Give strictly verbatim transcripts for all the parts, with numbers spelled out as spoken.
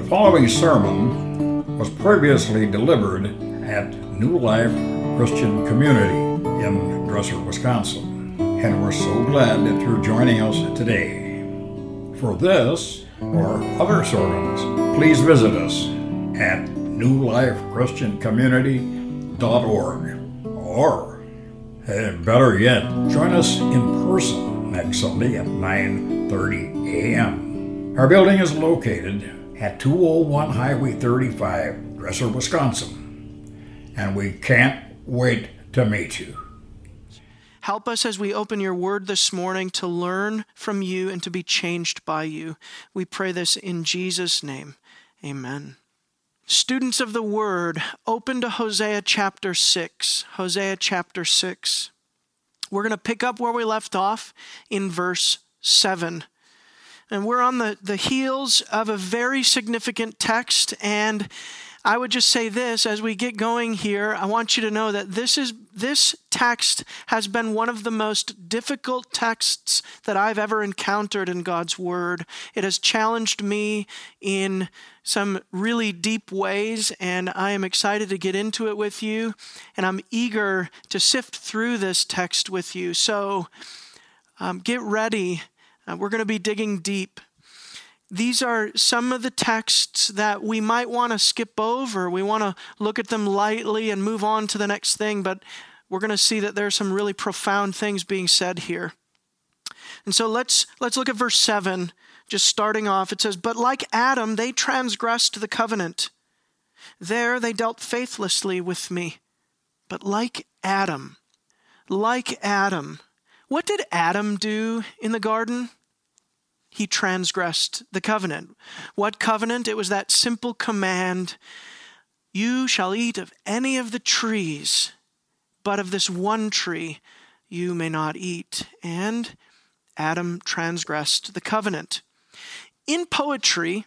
following sermon was previously delivered at New Life Christian Community in Dresser, Wisconsin, and we're so glad that you're joining us today. For this or other sermons, please visit us at new life christian community dot org, or eh, better yet, join us in person next Sunday at nine thirty a.m. Our building is located at two oh one Highway thirty-five, Dresser, Wisconsin, and we can't wait to meet you. Help us as we open your word this morning to learn from you and to be changed by you. We pray this in Jesus' name. Amen. Students of the word, open to Hosea chapter six. Hosea chapter six. We're going to pick up where we left off in verse seven. And we're on the, the heels of a very significant text, and I would just say this, as we get going here, I want you to know that this is this text has been one of the most difficult texts that I've ever encountered in God's Word. It has challenged me in some really deep ways, and I am excited to get into it with you, and I'm eager to sift through this text with you. So um, get ready. Uh, we're going to be digging deep. These are some of the texts that we might want to skip over. We want to look at them lightly and move on to the next thing, but we're going to see that there are some really profound things being said here. And so let's let's look at verse seven, just starting off. It says, "But like Adam, they transgressed the covenant. There they dealt faithlessly with me. But like Adam, like Adam." What did Adam do in the garden? He transgressed the covenant. What covenant? It was that simple command, "You shall eat of any of the trees, but of this one tree you may not eat." And Adam transgressed the covenant. In poetry,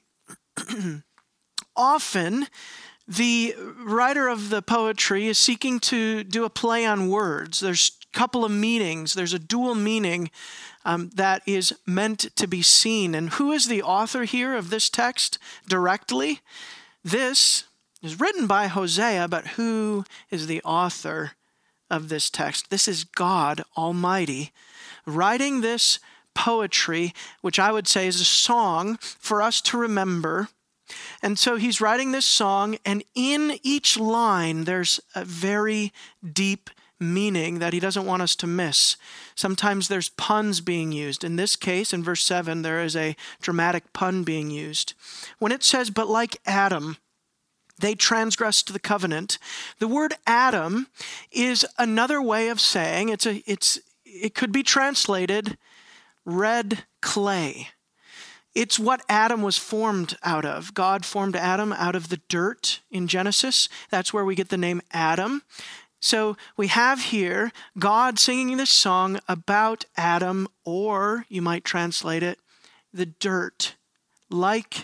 often the writer of the poetry is seeking to do a play on words. There's a couple of meanings. There's a dual meaning um, that is meant to be seen. And who is the author here of this text directly? This is written by Hosea, but who is the author of this text? This is God Almighty writing this poetry, which I would say is a song for us to remember. And so he's writing this song, and in each line there's a very deep meaning that he doesn't want us to miss. Sometimes there's puns being used. In this case, in verse seven, there is a dramatic pun being used. When it says, "But like Adam, they transgressed the covenant," the word Adam is another way of saying, it's a, it's, it could be translated red clay. It's what Adam was formed out of. God formed Adam out of the dirt in Genesis. That's where we get the name Adam. So we have here God singing this song about Adam, or you might translate it, the dirt. Like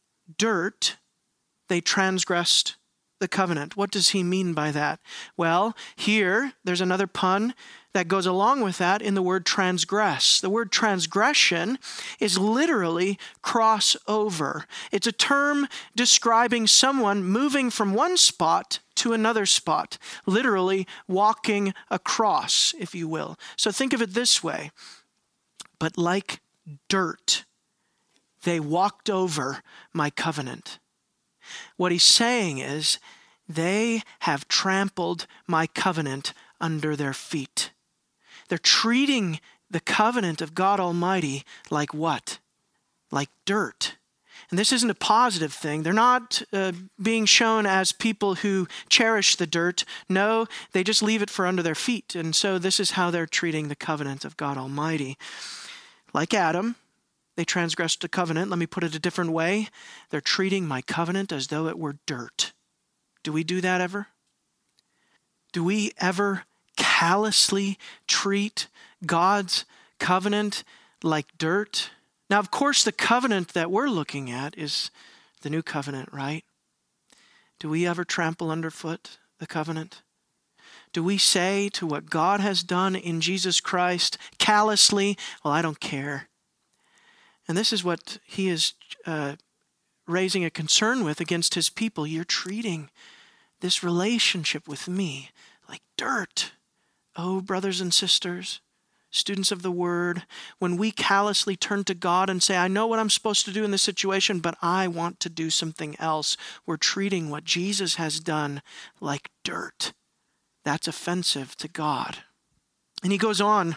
dirt, they transgressed the covenant. What does he mean by that? Well, here there's another pun that goes along with that in the word transgress. The word transgression is literally cross over. It's a term describing someone moving from one spot to another spot, literally walking across, if you will. So think of it this way. But like dirt, they walked over my covenant. What he's saying is, they have trampled my covenant under their feet. They're treating the covenant of God Almighty like what? Like dirt. And this isn't a positive thing. They're not uh, being shown as people who cherish the dirt. No, they just leave it for under their feet. And so this is how they're treating the covenant of God Almighty. Like Adam, they transgressed the covenant. Let me put it a different way. They're treating my covenant as though it were dirt. Do we do that ever? Do we ever callously treat God's covenant like dirt? Now, of course, the covenant that we're looking at is the new covenant, right? Do we ever trample underfoot the covenant? Do we say to what God has done in Jesus Christ callously, "Well, I don't care"? And this is what he is uh, raising a concern with against his people. You're treating this relationship with me like dirt. Oh, brothers and sisters, students of the word, when we callously turn to God and say, I know what I'm supposed to do in this situation, but I want to do something else, we're treating what Jesus has done like dirt. That's offensive to God. And he goes on,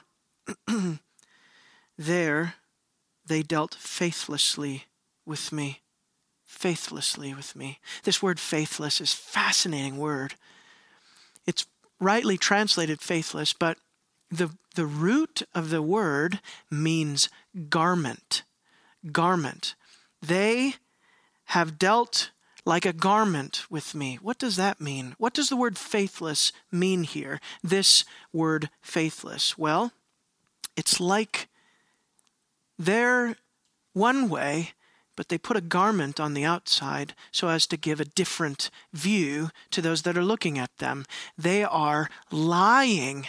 there they dealt faithlessly with me. Faithlessly with me. This word faithless is a fascinating word. It's rightly translated faithless, but the, the root of the word means garment. Garment. They have dealt like a garment with me. What does that mean? What does the word faithless mean here? This word faithless. Well, it's like they're one way, but they put a garment on the outside so as to give a different view to those that are looking at them. They are lying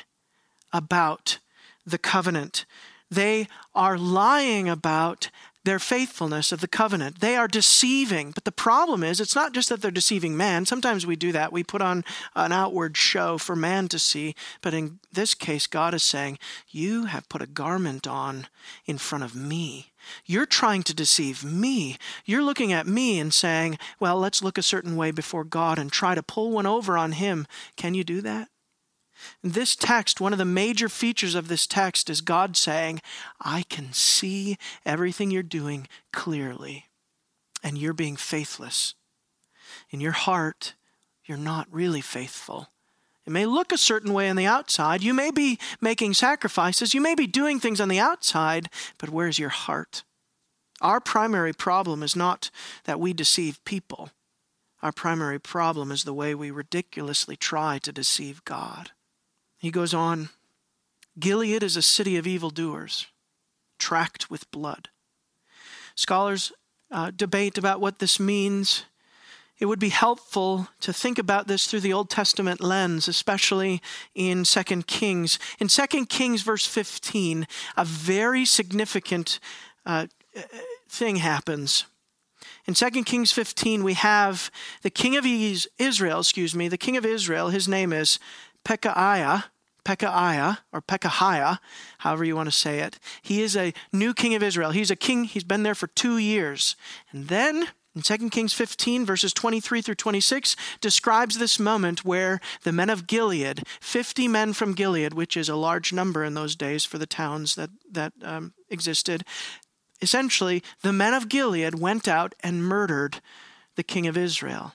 about the covenant. They are lying about their faithfulness of the covenant. They are deceiving. But the problem is, it's not just that they're deceiving man. Sometimes we do that. We put on an outward show for man to see. But in this case, God is saying, you have put a garment on in front of me. You're trying to deceive me. You're looking at me and saying, well, let's look a certain way before God and try to pull one over on him. Can you do that? This text, one of the major features of this text is God saying, I can see everything you're doing clearly, and you're being faithless. In your heart, you're not really faithful. It may look a certain way on the outside. You may be making sacrifices. You may be doing things on the outside, but where's your heart? Our primary problem is not that we deceive people. Our primary problem is the way we ridiculously try to deceive God. He goes on, Gilead is a city of evildoers, tracked with blood. Scholars uh, debate about what this means. It would be helpful to think about this through the Old Testament lens, especially in Second Kings. In Second Kings verse fifteen, a very significant uh, thing happens. In Second Kings fifteen, we have the king of Israel, excuse me, the king of Israel, his name is Pekahiah, Pekahiah, or Pekahiah, however you want to say it. He is a new king of Israel. He's a king, he's been there for two years. And then in Second Kings fifteen, verses twenty-three through twenty-six, describes this moment where the men of Gilead, fifty men from Gilead, which is a large number in those days for the towns that, that um, existed, essentially, the men of Gilead went out and murdered the king of Israel.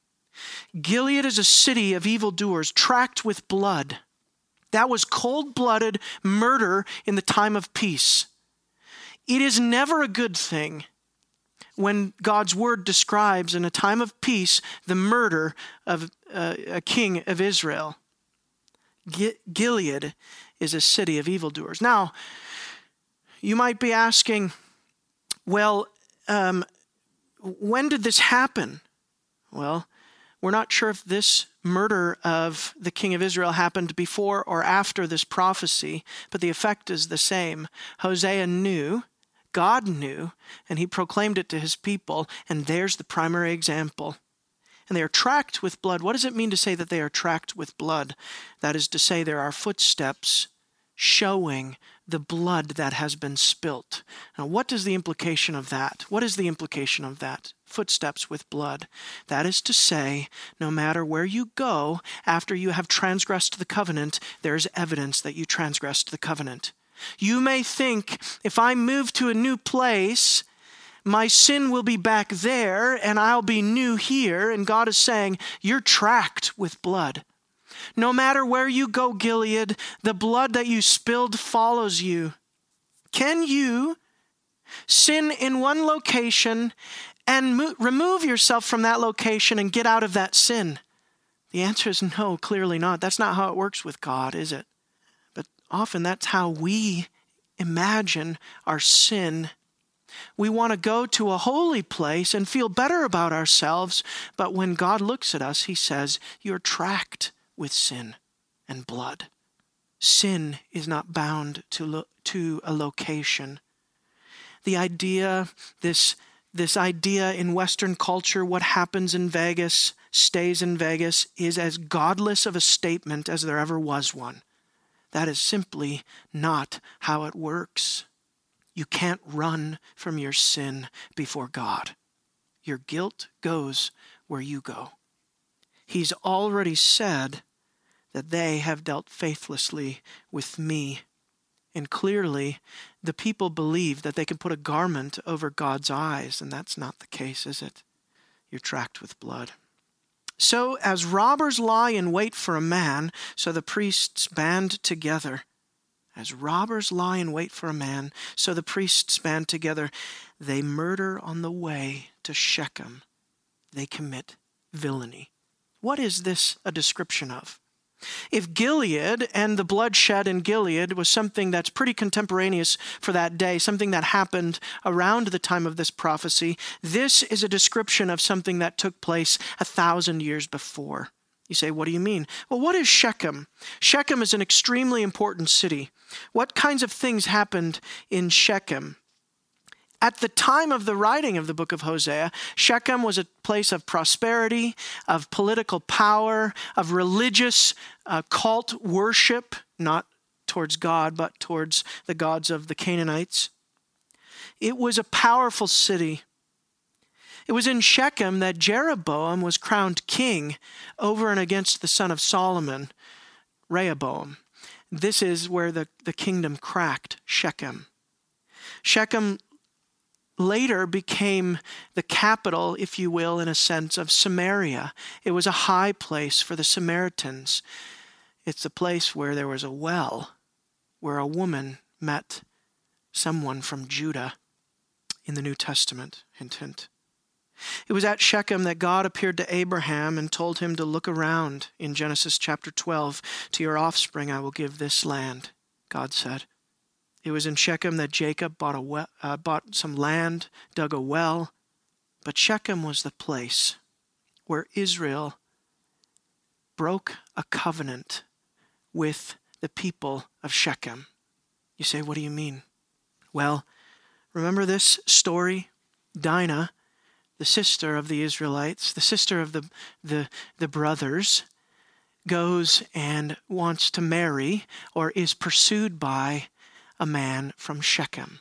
Gilead is a city of evildoers, tracked with blood. That was cold-blooded murder in the time of peace. It is never a good thing when God's word describes in a time of peace the murder of uh, a king of Israel. G- Gilead is a city of evildoers. Now, you might be asking, well, um, when did this happen? Well, we're not sure if this murder of the king of Israel happened before or after this prophecy, but the effect is the same. Hosea knew, God knew, and he proclaimed it to his people, and there's the primary example. And they are tracked with blood. What does it mean to say that they are tracked with blood? That is to say there are footsteps showing the blood that has been spilt. Now, what is the implication of that? What is the implication of that? Footsteps with blood. That is to say, no matter where you go, after you have transgressed the covenant, there is evidence that you transgressed the covenant. You may think, if I move to a new place, my sin will be back there and I'll be new here. And God is saying, you're tracked with blood. No matter where you go, Gilead, the blood that you spilled follows you. Can you sin in one location and mo- remove yourself from that location and get out of that sin? The answer is no, clearly not. That's not how it works with God, is it? But often that's how we imagine our sin. We want to go to a holy place and feel better about ourselves, but when God looks at us, he says, you're tracked with sin and blood. Sin is not bound to lo- to a location. The idea, this this idea in Western culture, what happens in Vegas stays in Vegas, is as godless of a statement as there ever was one. That is simply not how it works. You can't run from your sin before God. Your guilt goes where you go. He's already said that they have dealt faithlessly with me. And clearly, the people believe that they can put a garment over God's eyes, and that's not the case, is it? You're tracked with blood. So, as robbers lie in wait for a man, so the priests band together. As robbers lie in wait for a man, so the priests band together. They murder on the way to Shechem. They commit villainy. What is this a description of? If Gilead and the bloodshed in Gilead was something that's pretty contemporaneous for that day, something that happened around the time of this prophecy, this is a description of something that took place a thousand years before. You say, what do you mean? Well, what is Shechem? Shechem is an extremely important city. What kinds of things happened in Shechem? At the time of the writing of the book of Hosea, Shechem was a place of prosperity, of political power, of religious uh, cult worship, not towards God, but towards the gods of the Canaanites. It was a powerful city. It was in Shechem that Jeroboam was crowned king over and against the son of Solomon, Rehoboam. This is where the, the kingdom cracked, Shechem. Shechem later became the capital, if you will, in a sense, of Samaria. It was a high place for the Samaritans. It's a place where there was a well, where a woman met someone from Judah in the New Testament. Hint, hint. It was at Shechem that God appeared to Abraham and told him to look around in Genesis chapter twelve. To your offspring I will give this land, God said. It was in Shechem that Jacob bought, a well, uh, bought some land, dug a well. But Shechem was the place where Israel broke a covenant with the people of Shechem. You say, what do you mean? Well, remember this story? Dinah, the sister of the Israelites, the sister of the, the, the brothers, goes and wants to marry or is pursued by a man from Shechem.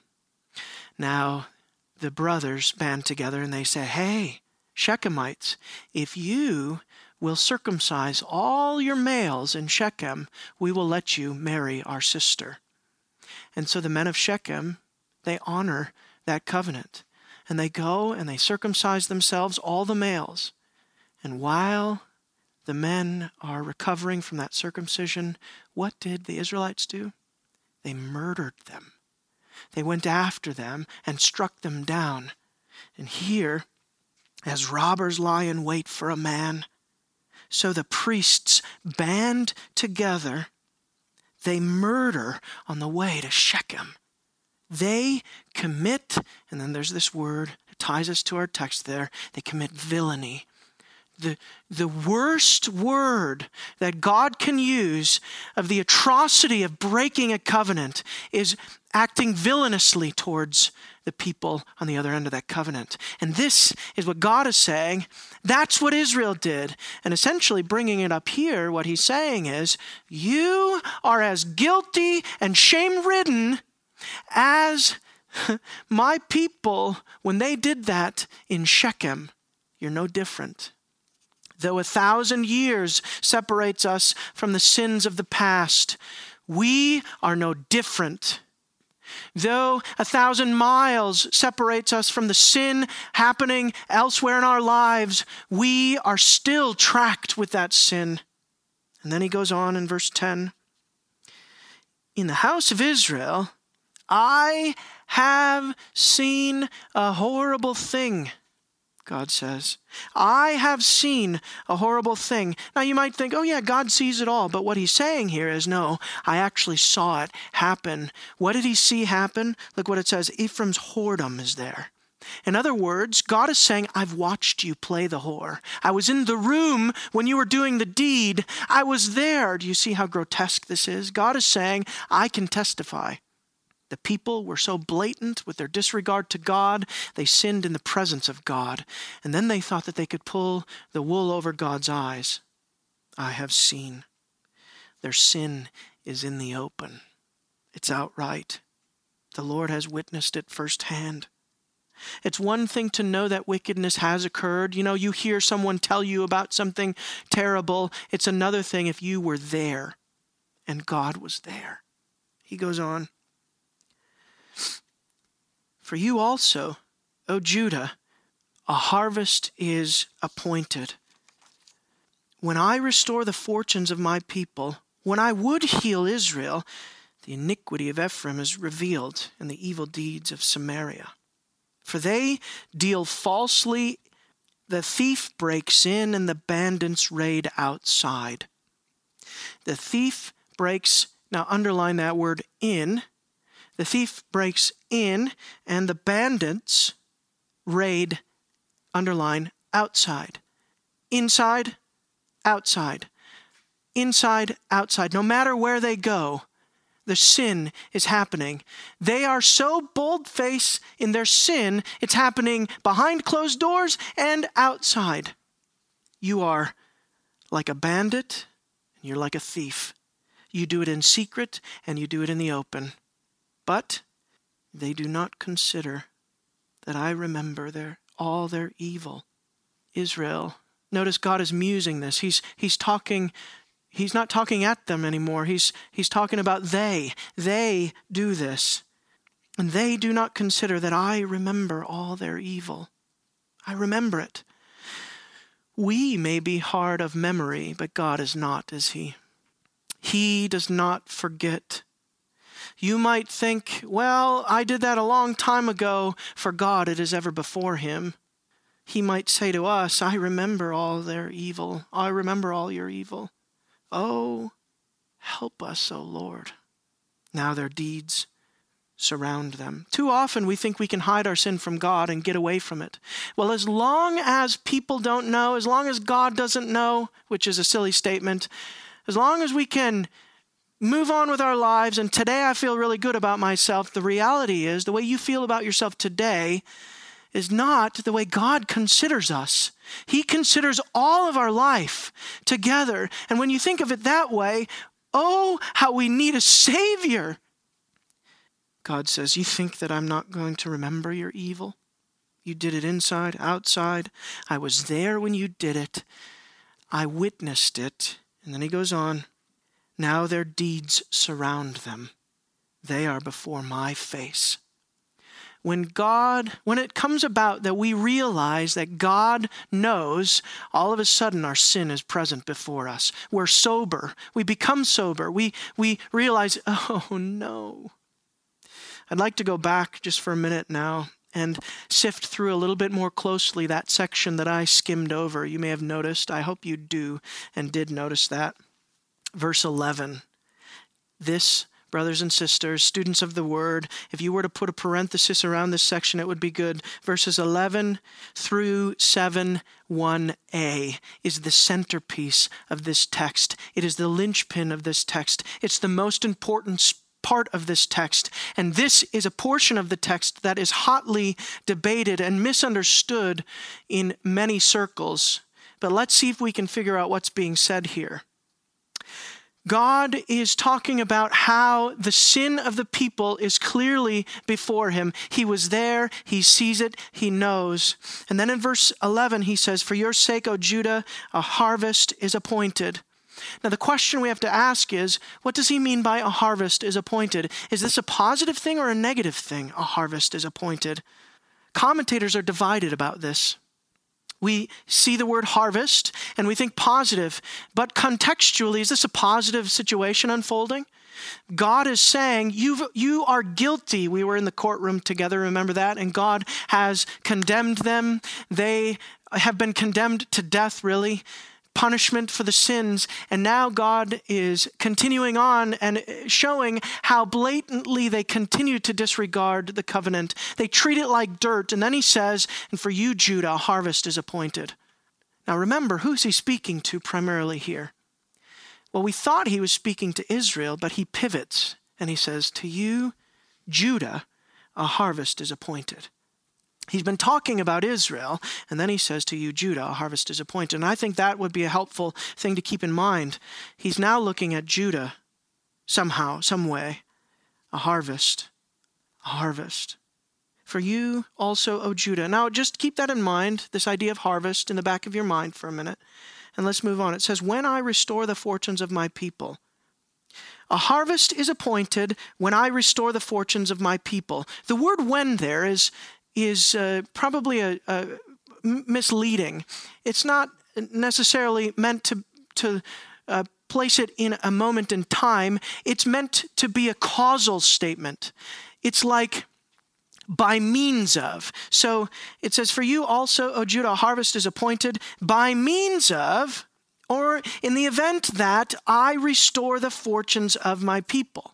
Now, the brothers band together and they say, hey, Shechemites, if you will circumcise all your males in Shechem, we will let you marry our sister. And so the men of Shechem, they honor that covenant. And they go and they circumcise themselves, all the males. And while the men are recovering from that circumcision, what did the Israelites do? They murdered them. They went after them and struck them down. And here, as robbers lie in wait for a man, so the priests band together, they murder on the way to Shechem. They commit, and then there's this word that ties us to our text there, they commit villainy. The, the worst word that God can use of the atrocity of breaking a covenant is acting villainously towards the people on the other end of that covenant. And this is what God is saying. That's what Israel did. And essentially bringing it up here, what he's saying is, you are as guilty and shame-ridden as my people when they did that in Shechem. You're no different. Though a thousand years separates us from the sins of the past, we are no different. Though a thousand miles separates us from the sin happening elsewhere in our lives, we are still tracked with that sin. And then he goes on in verse ten. In the house of Israel, I have seen a horrible thing, God says. I have seen a horrible thing. Now you might think, oh yeah, God sees it all. But what he's saying here is, no, I actually saw it happen. What did he see happen? Look what it says. Ephraim's whoredom is there. In other words, God is saying, I've watched you play the whore. I was in the room when you were doing the deed. I was there. Do you see how grotesque this is? God is saying, I can testify. The people were so blatant with their disregard to God, they sinned in the presence of God. And then they thought that they could pull the wool over God's eyes. I have seen. Their sin is in the open. It's outright. The Lord has witnessed it firsthand. It's one thing to know that wickedness has occurred. You know, you hear someone tell you about something terrible. It's another thing if you were there and God was there. He goes on. For you also, O Judah, a harvest is appointed. When I restore the fortunes of my people, when I would heal Israel, the iniquity of Ephraim is revealed and the evil deeds of Samaria. For they deal falsely, the thief breaks in, and the bandits raid outside. The thief breaks, now underline that word in. The thief breaks in, and the bandits raid, underline, outside. Inside, outside. Inside, outside. No matter where they go, the sin is happening. They are so bold-faced in their sin, it's happening behind closed doors and outside. You are like a bandit, and you're like a thief. You do it in secret, and you do it in the open. But they do not consider that I remember their all their evil. Israel, notice God is musing this. He's he's talking He's not talking at them anymore. He's, he's talking about they. They do this. And they do not consider that I remember all their evil. I remember it. We may be hard of memory, but God is not, is he? He does not forget. You might think, well, I did that a long time ago. For God, it is ever before him. He might say to us, I remember all their evil. I remember all your evil. Oh, help us, O Lord. Now their deeds surround them. Too often we think we can hide our sin from God and get away from it. Well, as long as people don't know, as long as God doesn't know, which is a silly statement, as long as we can move on with our lives, and today I feel really good about myself, the reality is the way you feel about yourself today is not the way God considers us. He considers all of our life together. And when you think of it that way, oh, how we need a Savior. God says, you think that I'm not going to remember your evil? You did it inside, outside. I was there when you did it. I witnessed it. And then he goes on. Now their deeds surround them. They are before my face. When God, when it comes about that we realize that God knows, all of a sudden our sin is present before us. We're sober. We become sober. We, we realize, oh no. I'd like to go back just for a minute now and sift through a little bit more closely that section that I skimmed over. You may have noticed, I hope you do and did notice that. Verse eleven. This, brothers and sisters, students of the word, if you were to put a parenthesis around this section, it would be good. Verses eleven through seven, one a is the centerpiece of this text. It is the linchpin of this text. It's the most important part of this text. And this is a portion of the text that is hotly debated and misunderstood in many circles. But let's see if we can figure out what's being said here. God is talking about how the sin of the people is clearly before him. He was there, he sees it, he knows. And then in verse eleven, he says, for your sake, O Judah, a harvest is appointed. Now the question we have to ask is, what does he mean by a harvest is appointed? Is this a positive thing or a negative thing? A harvest is appointed. Commentators are divided about this. We see the word harvest and we think positive, but contextually, is this a positive situation unfolding? God is saying, you you are guilty. We were in the courtroom together, remember that? And God has condemned them. They have been condemned to death, really. Punishment for the sins. And now God is continuing on and showing how blatantly they continue to disregard the covenant. They treat it like dirt. And then he says, and for you, Judah, a harvest is appointed. Now remember, who's he speaking to primarily here? Well, we thought he was speaking to Israel, but he pivots and he says, to you, Judah a harvest is appointed. He's been talking about Israel, and then he says to you, Judah, a harvest is appointed. And I think that would be a helpful thing to keep in mind. He's now looking at Judah somehow, some way. A harvest, a harvest. For you also, O Judah. Now just keep that in mind, this idea of harvest in the back of your mind for a minute. And let's move on. It says, when I restore the fortunes of my people. A harvest is appointed when I restore the fortunes of my people. The word when there is is uh, probably a, a misleading. It's not necessarily meant to, to uh, place it in a moment in time. It's meant to be a causal statement. It's like by means of. So it says, for you also, O Judah, a harvest is appointed by means of, or in the event that I restore the fortunes of my people.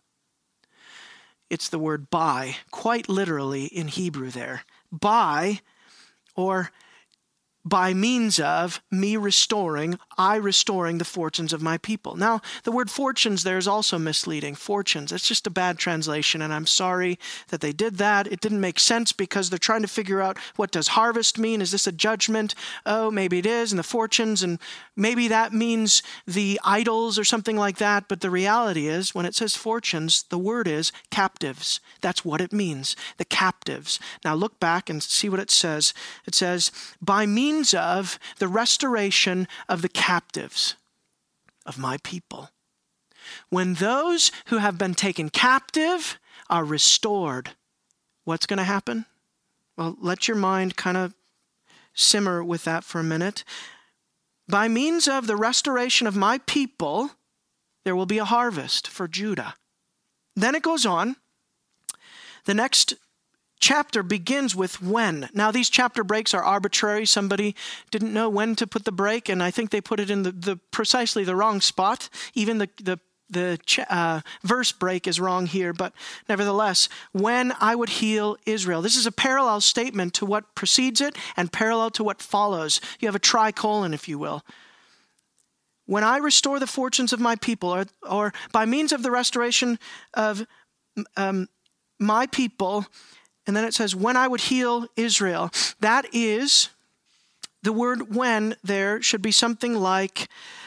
It's the word by, quite literally in Hebrew there. By, or by means of me restoring, I restoring the fortunes of my people. Now, the word fortunes there is also misleading. Fortunes, it's just a bad translation, and I'm sorry that they did that. It didn't make sense because they're trying to figure out, what does harvest mean? Is this a judgment? Oh, maybe it is, and the fortunes, and maybe that means the idols or something like that. But the reality is, when it says fortunes, the word is captives. That's what it means, the captives. Now look back and see what it says. It says, by means of the restoration of the captives of my people. When those who have been taken captive are restored, what's going to happen? Well, let your mind kind of simmer with that for a minute. By means of the restoration of my people, there will be a harvest for Judah. Then it goes on. The next chapter begins with when. Now, these chapter breaks are arbitrary. Somebody didn't know when to put the break, and I think they put it in the, the precisely the wrong spot. Even the the the uh, verse break is wrong here, but nevertheless, when I would heal Israel. This is a parallel statement to what precedes it and parallel to what follows. You have a tricolon, if you will. When I restore the fortunes of my people, or, or by means of the restoration of um, my people. And then it says, when I would heal Israel. That is, the word when there should be something like,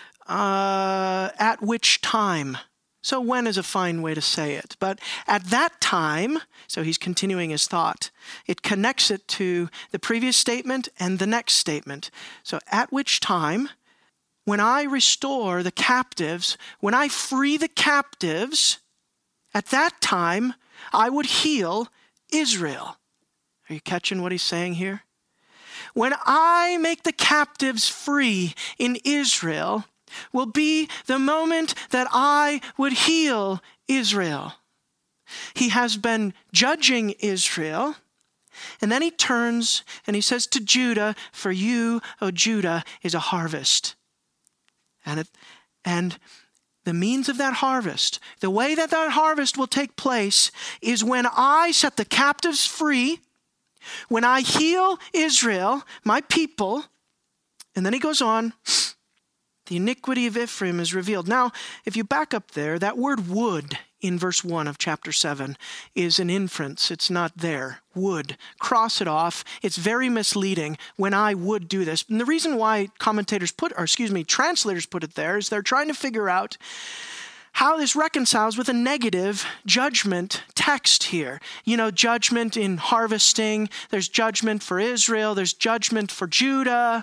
uh, at which time. So when is a fine way to say it. But at that time, so he's continuing his thought, it connects it to the previous statement and the next statement. So at which time, when I restore the captives, when I free the captives, at that time, I would heal Israel. Are you catching what he's saying here? When I make the captives free in Israel will be the moment that I would heal Israel. He has been judging Israel, and then he turns and he says to Judah, for you, O Judah, is a harvest. And it, and the means of that harvest, the way that that harvest will take place is when I set the captives free, when I heal Israel, my people, and then he goes on, the iniquity of Ephraim is revealed. Now, if you back up there, that word would in verse one of chapter seven is an inference. It's not there. Would. Cross it off. It's very misleading when I would do this. And the reason why commentators put, or excuse me, translators put it there is they're trying to figure out how this reconciles with a negative judgment text here. You know, judgment in harvesting. There's judgment for Israel. There's judgment for Judah.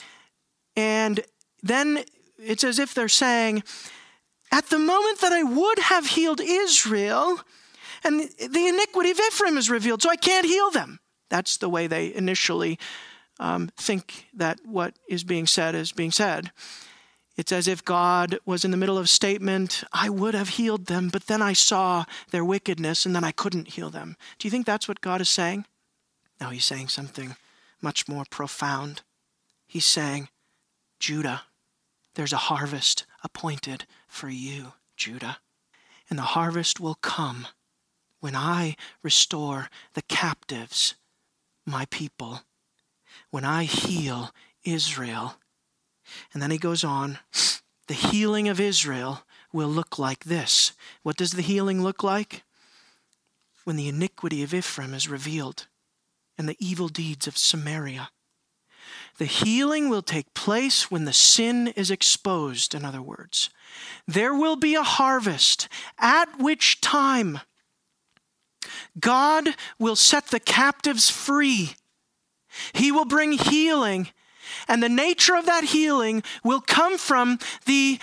And then it's as if they're saying, at the moment that I would have healed Israel, and the iniquity of Ephraim is revealed, so I can't heal them. That's the way they initially um, think that what is being said is being said. It's as if God was in the middle of a statement, I would have healed them, but then I saw their wickedness, and then I couldn't heal them. Do you think that's what God is saying? No, he's saying something much more profound. He's saying, Judah, there's a harvest appointed for you, Judah. And the harvest will come when I restore the captives, my people, when I heal Israel. And then he goes on, the healing of Israel will look like this. What does the healing look like? when the iniquity of Ephraim is revealed and the evil deeds of Samaria. The healing will take place when the sin is exposed, in other words. There will be a harvest, at which time God will set the captives free. He will bring healing, and the nature of that healing will come from the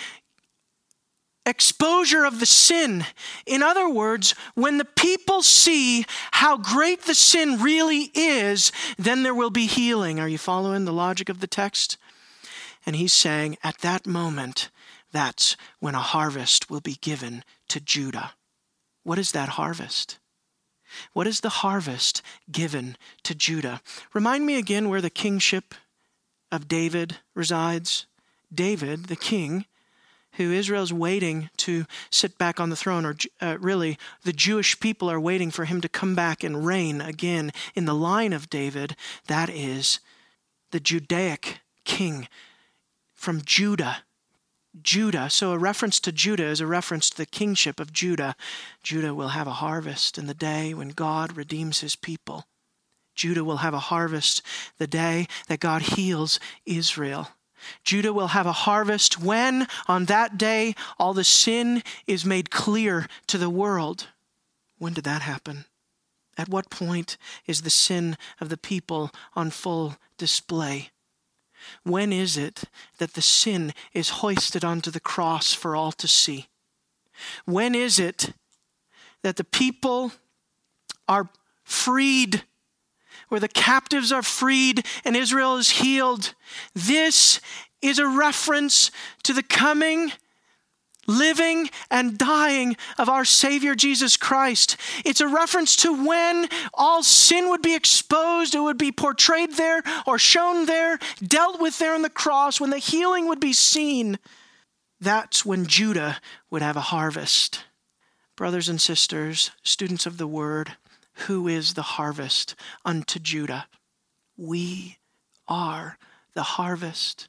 exposure of the sin. In other words, when the people see how great the sin really is, then there will be healing. Are you following the logic of the text? And he's saying at that moment, that's when a harvest will be given to Judah. What is that harvest? What is the harvest given to Judah? Remind me again where the kingship of David resides. David, the king, who Israel's waiting to sit back on the throne, or uh, really the Jewish people are waiting for him to come back and reign again in the line of David. That is the Judaic king from Judah. Judah, so a reference to Judah is a reference to the kingship of Judah. Judah will have a harvest in the day when God redeems his people. Judah will have a harvest the day that God heals Israel. Judah will have a harvest when, on that day, all the sin is made clear to the world. When did that happen? At what point is the sin of the people on full display? When is it that the sin is hoisted onto the cross for all to see? When is it that the people are freed, where the captives are freed and Israel is healed? This is a reference to the coming, living, and dying of our Savior Jesus Christ. It's a reference to when all sin would be exposed, it would be portrayed there or shown there, dealt with there on the cross, when the healing would be seen. That's when Judah would have a harvest. Brothers and sisters, students of the Word, who is the harvest unto Judah? We are the harvest.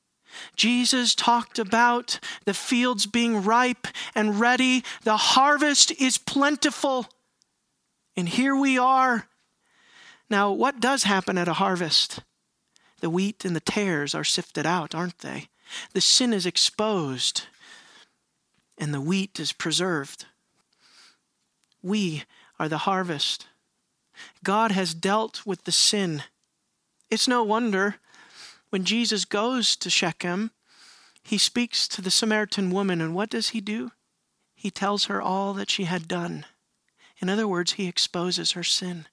Jesus talked about the fields being ripe and ready. The harvest is plentiful. And here we are. Now, what does happen at a harvest? The wheat and the tares are sifted out, aren't they? The sin is exposed and the wheat is preserved. We are the harvest. God has dealt with the sin. It's no wonder when Jesus goes to Shechem, he speaks to the Samaritan woman, and what does he do? He tells her all that she had done. In other words, he exposes her sin.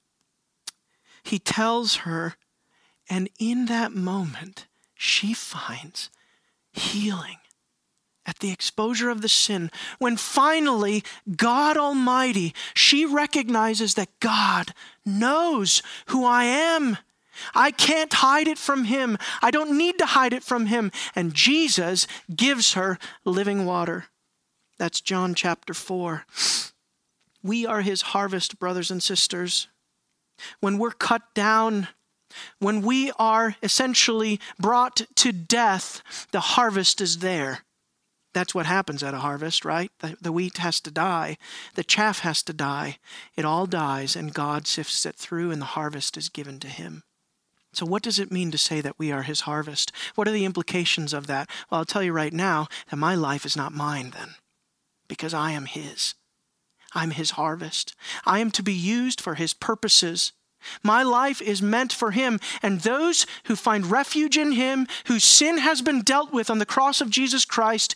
He tells her, and in that moment, she finds healing at the exposure of the sin. When finally, God Almighty, she recognizes that God knows who I am. I can't hide it from him. I don't need to hide it from him. And Jesus gives her living water. That's John chapter four. We are his harvest, brothers and sisters. When we're cut down, when we are essentially brought to death, the harvest is there. That's what happens at a harvest, right? The, the wheat has to die. The chaff has to die. It all dies, and God sifts it through, and the harvest is given to him. So what does it mean to say that we are his harvest? What are the implications of that? Well, I'll tell you right now that my life is not mine then, because I am his. I'm his harvest. I am to be used for his purposes. My life is meant for him, and those who find refuge in him, whose sin has been dealt with on the cross of Jesus Christ,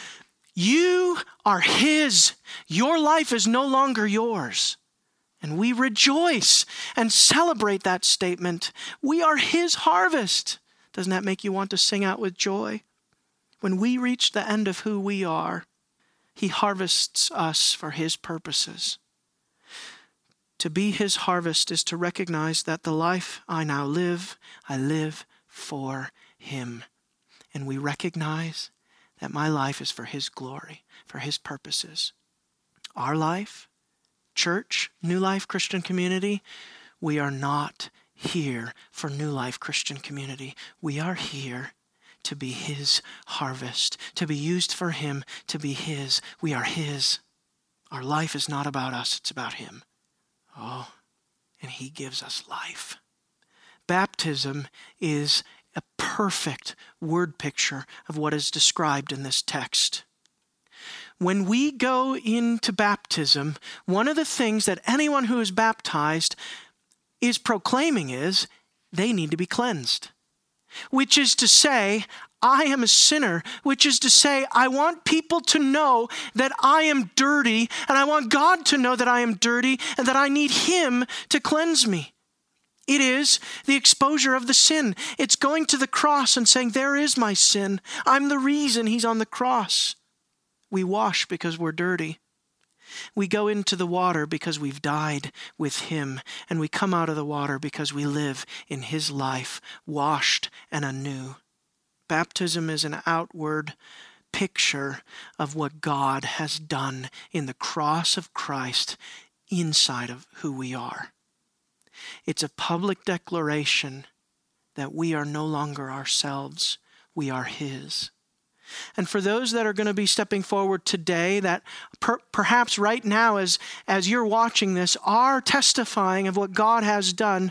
you are his. Your life is no longer yours. And we rejoice and celebrate that statement. We are his harvest. Doesn't that make you want to sing out with joy? When we reach the end of who we are, he harvests us for his purposes. To be his harvest is to recognize that the life I now live, I live for him. And we recognize that my life is for his glory, for his purposes. Our life, church, New Life Christian Community, we are not here for New Life Christian Community. We are here to be his harvest, to be used for him, to be his. We are his. Our life is not about us, it's about him. Oh, and he gives us life. Baptism is a perfect word picture of what is described in this text. When we go into baptism, one of the things that anyone who is baptized is proclaiming is they need to be cleansed. Which is to say, I am a sinner, which is to say, I want people to know that I am dirty, and I want God to know that I am dirty, and that I need him to cleanse me. It is the exposure of the sin. It's going to the cross and saying, there is my sin. I'm the reason he's on the cross. We wash because we're dirty. We go into the water because we've died with him, and we come out of the water because we live in his life, washed and anew. Baptism is an outward picture of what God has done in the cross of Christ inside of who we are. It's a public declaration that we are no longer ourselves, we are his. And for those that are going to be stepping forward today, that per- perhaps right now as, as you're watching this are testifying of what God has done,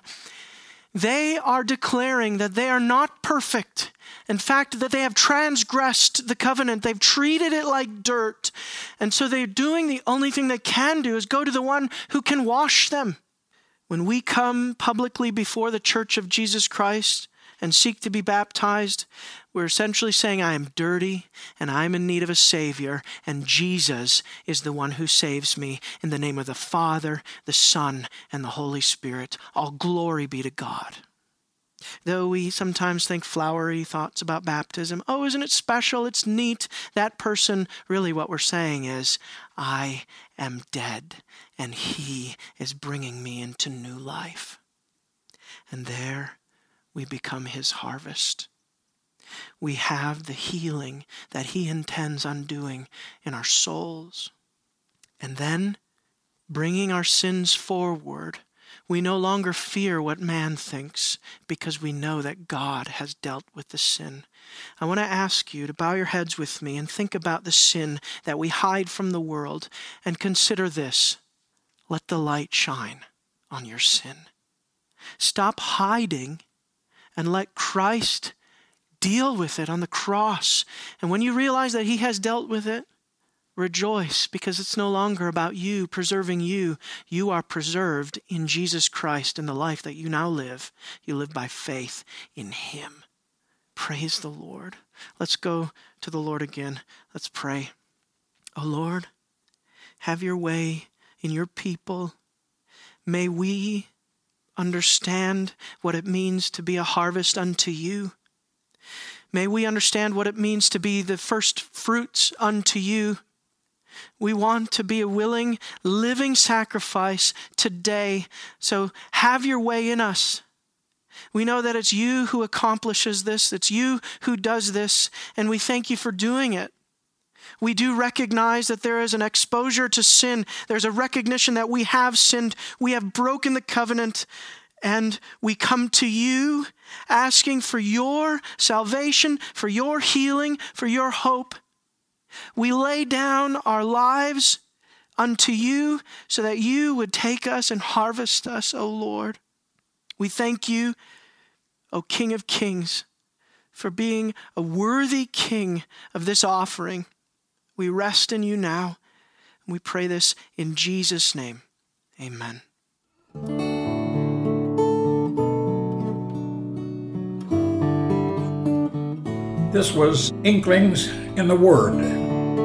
they are declaring that they are not perfect. In fact, that they have transgressed the covenant. They've treated it like dirt. And so they're doing the only thing they can do is go to the one who can wash them. When we come publicly before the Church of Jesus Christ and seek to be baptized, we're essentially saying, I am dirty and I'm in need of a Savior, and Jesus is the one who saves me. In the name of the Father, the Son, and the Holy Spirit, all glory be to God. Though we sometimes think flowery thoughts about baptism, oh, isn't it special? It's neat. That person, really what we're saying is, I am dead, and he is bringing me into new life. And there we become his harvest. We have the healing that he intends on doing in our souls. And then, bringing our sins forward, we no longer fear what man thinks because we know that God has dealt with the sin. I want to ask you to bow your heads with me and think about the sin that we hide from the world, and consider this. Let the light shine on your sin. Stop hiding and let Christ deal with it on the cross. And when you realize that he has dealt with it, rejoice, because it's no longer about you preserving you. You are preserved in Jesus Christ in the life that you now live. You live by faith in him. Praise the Lord. Let's go to the Lord again. Let's pray. Oh Lord, have your way in your people. May we understand what it means to be a harvest unto you. May we understand what it means to be the first fruits unto you. We want to be a willing, living sacrifice today. So have your way in us. We know that it's you who accomplishes this. It's you who does this. And we thank you for doing it. We do recognize that there is an exposure to sin. There's a recognition that we have sinned. We have broken the covenant. And we come to you asking for your salvation, for your healing, for your hope. We lay down our lives unto you so that you would take us and harvest us, O Lord. We thank you, O King of Kings, for being a worthy King of this offering. We rest in you now, and we pray this in Jesus' name. Amen. This was Inklings in the Word.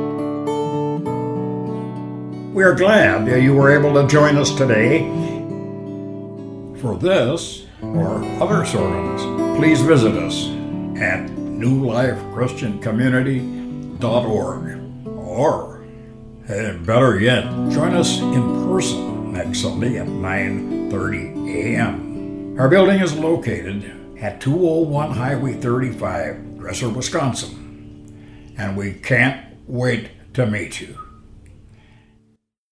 We are glad that you were able to join us today. For this or other sermons, please visit us at new life christian community dot org. Or, hey, better yet, join us in person next Sunday at nine thirty a.m. Our building is located at two oh one Highway thirty-five, Dresser, Wisconsin. And we can't wait to meet you.